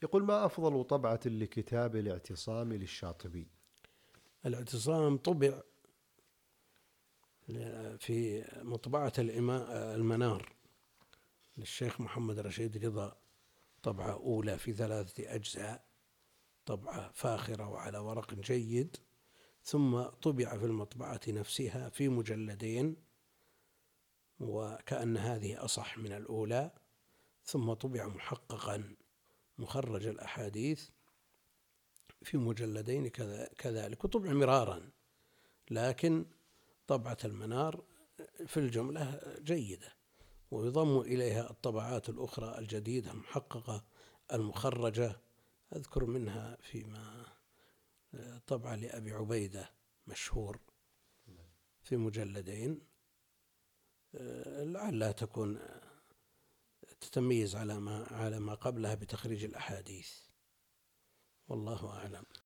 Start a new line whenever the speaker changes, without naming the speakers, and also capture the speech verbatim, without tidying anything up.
يقول: ما أفضل طبعة لكتاب الاعتصام للشاطبي؟
الاعتصام طبع في مطبعة المنار للشيخ محمد رشيد رضا، طبعة أولى في ثلاثة أجزاء، طبعة فاخرة وعلى ورق جيد، ثم طبع في المطبعة نفسها في مجلدين، وكأن هذه أصح من الأولى، ثم طبع محققا مخرج الأحاديث في مجلدين كذلك، وطبع مرارا، لكن طبعة المنار في الجملة جيدة، ويضم إليها الطبعات الأخرى الجديدة المحققة المخرجة. أذكر منها فيما طبعة لأبي عبيدة مشهور في مجلدين، لعلها تكون تتميز على ما على ما قبلها بتخريج الأحاديث، والله أعلم.